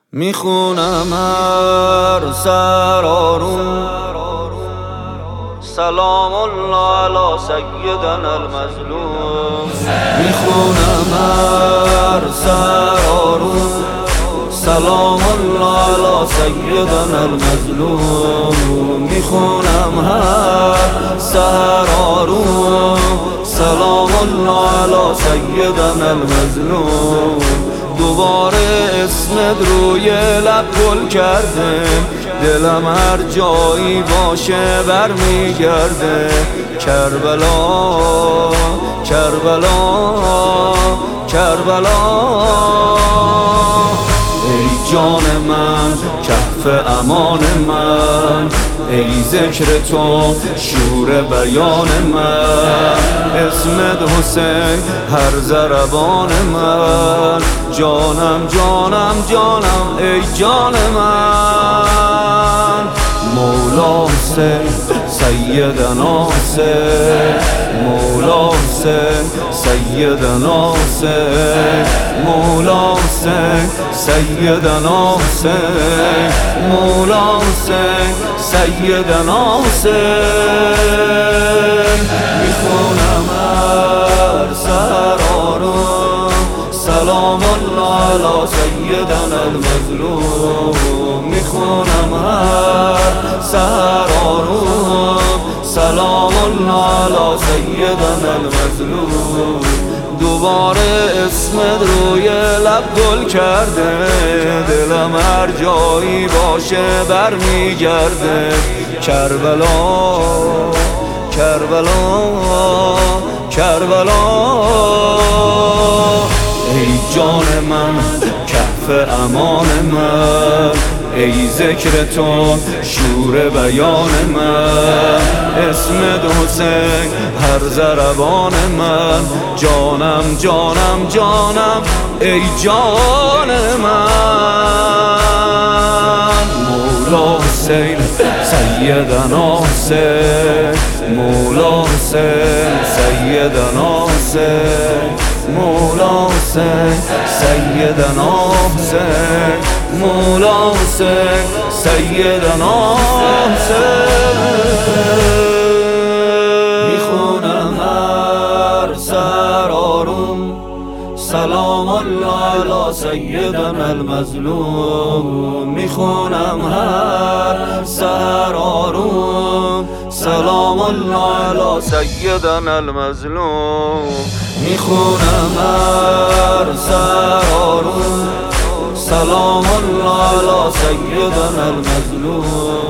میخونم هر سر آروم سلام الله علی سیدنا المظلوم. میخونم هر سر آروم سلام الله علی سیدنا المظلوم. میخونم هر سر آروم سلام الله علی سیدنا المظلوم. دوباره اسمت روی لب گل کرده، دلم هر جایی باشه برمیگرده. کربلا کربلا کربلا، ای جان من کهف امان من، ای ذکر تو شور بیان من. اسمت حسین هر ضربان من، جانم جانم جانم ای جان من. مولا حسین سیدنا حسین، مولا حسین سیدنا حسین، مولا حسین سیدنا حسین، مولا حسین سیدنا حسین. میخونم هر سر آروم سلام الله علی سیدنا المظلوم. میخونم هر سر آروم سلام الله علی سیدنا المظلوم. دوباره اسمت روی لب گل کرده، دلم هر جایی باشه برمیگرده. کربلا کربلا کربلا، ای جان من کهف امان من، ای ذکر تو شور بیان من. اسمت حسین هر ضربان من، جانم جانم جانم ای جان من. مولا حسین سیدنا حسین، مولا حسین سیدنا حسین، مولا حسین سیدنا حسین، مولا حسین سیدنا حسین. میخونم هر سر آروم سلام الله علی سیدنا المظلوم. میخونم هر سر آروم سلام الله علی سیدنا المظلوم. میخونم هر سر آروم سلام الله علی سیدنا المظلوم.